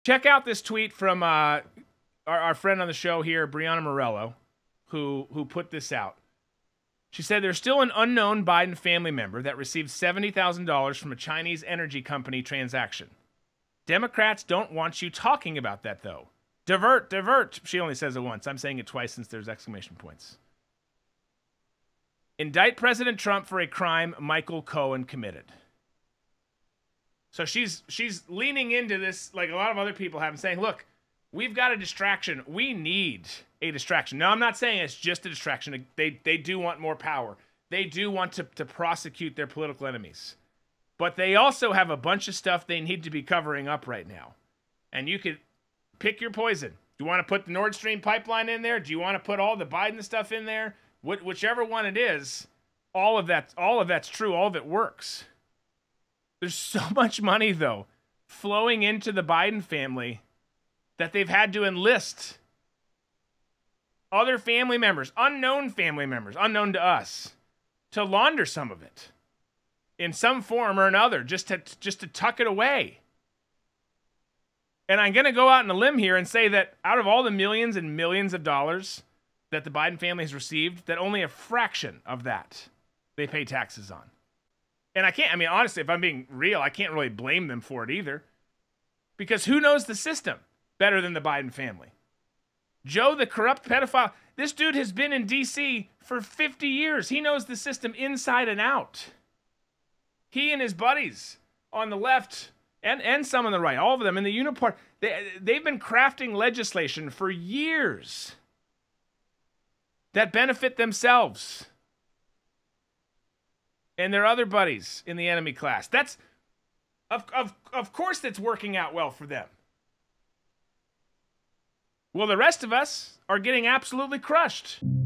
Check out this tweet from our friend on the show here, Brianna Morello, who put this out. She said there's still an unknown Biden family member that received $70,000 from a Chinese energy company transaction. Democrats don't want you talking about that, though. Divert, divert. She only says it once. I'm saying it twice since there's exclamation points. Indict President Trump for a crime Michael Cohen committed. So she's leaning into this like a lot of other people have, and saying, look, we've got a distraction. We need a distraction. Now, I'm not saying it's just a distraction. They do want more power. They do want to prosecute their political enemies. But they also have a bunch of stuff they need to be covering up right now. And you could pick your poison. Do you want to put the Nord Stream pipeline in there? Do you want to put all the Biden stuff in there? Whichever one it is, all of that's true. All of it works. There's so much money, though, flowing into the Biden family that they've had to enlist other family members, unknown to us, to launder some of it in some form or another, just to tuck it away. And I'm going to go out on a limb here and say that out of all the millions and millions of dollars that the Biden family has received, that only a fraction of that they pay taxes on. And honestly, if I'm being real, I can't really blame them for it either. Because who knows the system better than the Biden family? Joe, the corrupt pedophile, this dude has been in D.C. for 50 years. He knows the system inside and out. He and his buddies on the left and some on the right, all of them in the Unipart, they've been crafting legislation for years that benefit themselves and their other buddies in the enemy class. That's, of course, that's working out well for them. Well, the rest of us are getting absolutely crushed.